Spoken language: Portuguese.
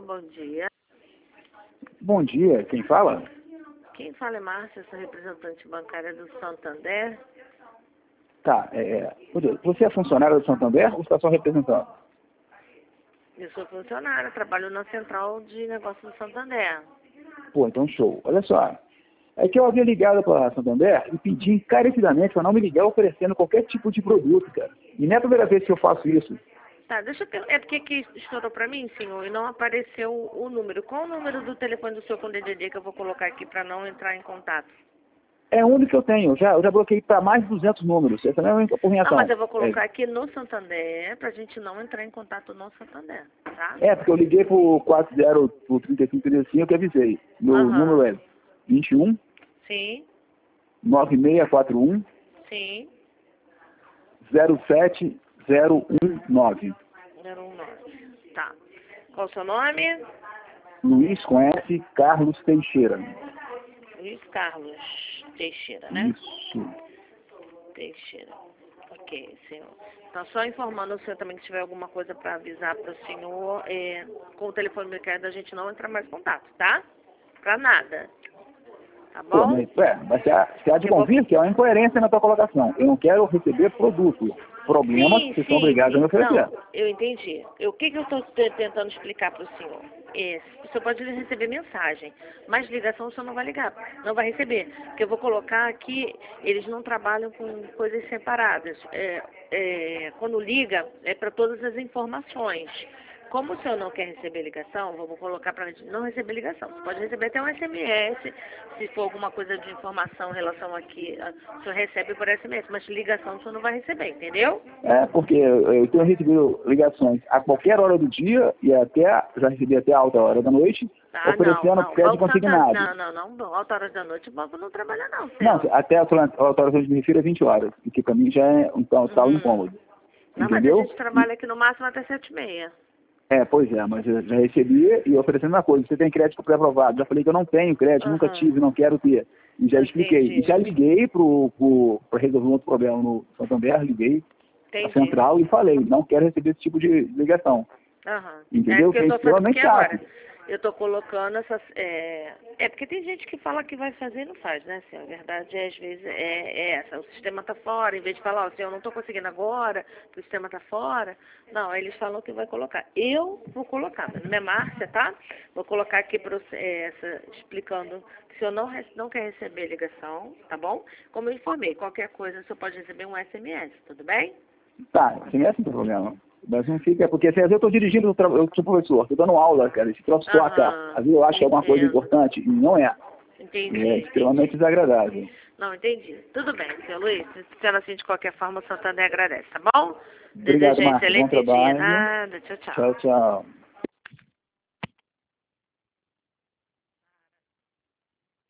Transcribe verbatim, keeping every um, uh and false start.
bom dia. Bom dia, quem fala? Quem fala é Márcia, sou representante bancária do Santander. Tá, é, você é funcionário do Santander ou está só representando? Eu sou funcionária, trabalho na Central de Negócios do Santander. Pô, então show. Olha só, é que eu havia ligado para a Santander e pedi encarecidamente para não me ligar oferecendo qualquer tipo de produto, cara. E não é a primeira vez que eu faço isso. Tá, deixa eu... É porque aqui estourou para mim, senhor, e não apareceu o número. Qual o número do telefone do senhor com D D D que eu vou colocar aqui para não entrar em contato? É o único que eu tenho. Já, eu já bloqueei para mais de duzentos números. Essa não é a única por minha Ah, ação. mas eu vou colocar É, aqui no Santander, pra gente não entrar em contato no Santander, tá? é, porque eu liguei para o quatro zero, pro trinta e cinco trinta e cinco, eu avisei. Meu Aham. número é vinte e um, Sim, nove seis quatro um, sim. zero sete zero um nove. zero um nove. Tá. Qual o seu nome? Luiz com S, Carlos Teixeira. Luiz Carlos Teixeira, né? Isso. Teixeira. Ok, senhor. Então, só informando o senhor também que se tiver alguma coisa para avisar para o senhor, é, com o telefone mercado a gente não entra mais em contato, tá? Pra nada. Tá Pô, bom? mas, é, mas você há, você há de Eu vou... convir que é uma incoerência na tua colocação. Eu não quero receber produto. Problema que Sim, vocês são sim, obrigados a sim. me oferecer. Não, eu entendi. Eu- O que, que eu estou tentando explicar para o senhor? É, o senhor pode receber mensagem, mas ligação o senhor não vai ligar, não vai receber. Porque eu vou colocar aqui, eles não trabalham com coisas separadas. É, é, quando liga, é para todas as informações. Como o senhor não quer receber ligação, vamos colocar para não receber ligação. Você pode receber até um S M S, se for alguma coisa de informação em relação aqui, o senhor recebe por S M S, mas ligação o senhor não vai receber, entendeu? É, porque eu eu tenho recebido ligações a qualquer hora do dia e até, já recebi até a alta hora da noite, Tá, não, oferecendo não. crédito Banco Santander, consignado. não, não, não. Bom, altas horas da noite o banco não trabalha não, Não, senhor. até a alta hora que eu me refiro é vinte horas, o que para mim já é um tal, tal Hum. incômodo. Não, mas a Entendeu? gente trabalha aqui no máximo até sete e meia. É, pois é, mas eu já recebi e oferecendo uma coisa. Você tem crédito pré-aprovado? Já falei que eu não tenho crédito, nunca Aham. tive, não quero ter. E já expliquei. E Entendi. já liguei para resolver um outro problema no Santander, liguei a Entendi. central e falei, não quero receber esse tipo de ligação. Aham. É Entendeu? porque Que eu é tô fazendo extremamente porque agora. chato. Eu tô colocando essas. É... é porque tem gente que fala que vai fazer e não faz, né, senhor? A verdade é, às vezes, é, é essa. O sistema tá fora, em vez de falar, ó, senhor, eu não tô conseguindo agora, porque o sistema tá fora. Não, eles falam que vai colocar. Eu vou colocar. Meu nome é Márcia, tá? Vou colocar aqui pra você, é, essa, explicando que o senhor não, re- não quer receber ligação, tá bom? Como eu informei, qualquer coisa o senhor pode receber um S M S, tudo bem? Tá, sem esse não tem problema. Mas não fica, porque assim, às vezes eu estou dirigindo, eu tra- eu sou professor, estou dando aula, cara, esse troço toca. Aham. Às vezes eu acho que é alguma coisa Entendo. importante e não é. É Entendi, extremamente entendi. desagradável. Não, entendi. Tudo bem, senhor Luiz. Sendo assim, de qualquer forma, o Santander agradece, tá bom? Obrigado, Desejo um Márcio. Bom excelente dia. trabalho. Nada. Tchau, tchau. Tchau, tchau.